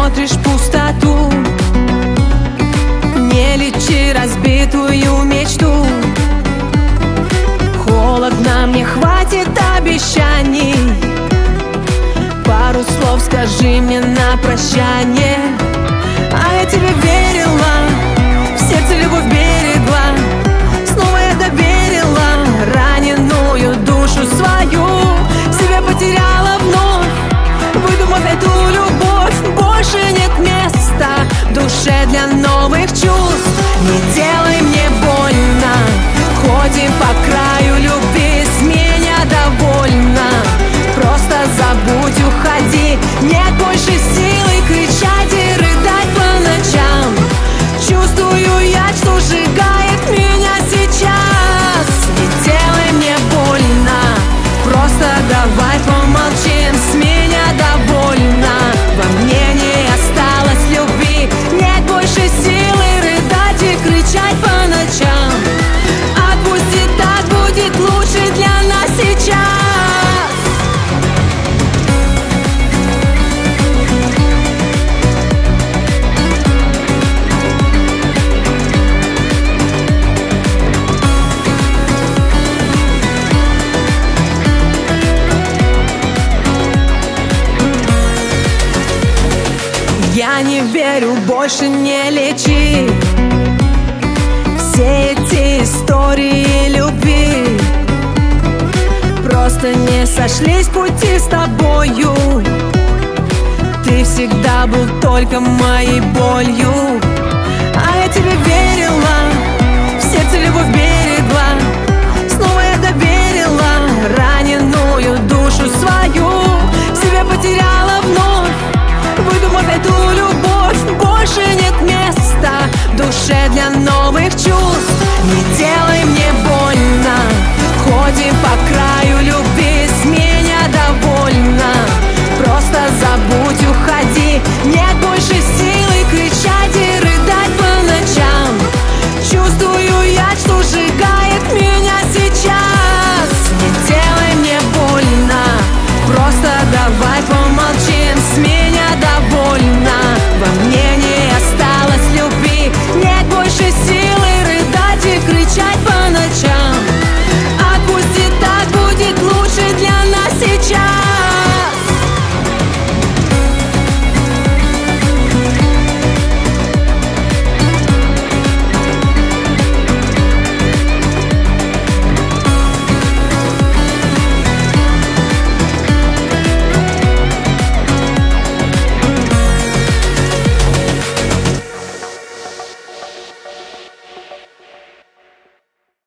смотришь в пустоту. Не лечи разбитую мечту. Холодно, мне хватит обещаний. Пару слов скажи мне на прощание. А я тебе верила, в сердце любовь берегла. Снова я доверила раненую душу свою. Себя потеряла вновь, выдумав эту любовь. Больше нет места в душе для новых чувств. Не делай мне больно, ходим по краю любви, с меня довольна. Просто забудь, уходи, нет больше силы кричать и рыдать по ночам. Чувствую я, что сжигает меня сейчас. Не делай мне больно, просто давай помолчим, с меня довольна. Во мне не осталось любви, нет больше силы рыдать и кричать по ночам. Отпусти, так будет лучше для нас сейчас. Я не верю, больше не лечи все эти истории любви. Просто не сошлись пути с тобою. Ты всегда был только моей болью.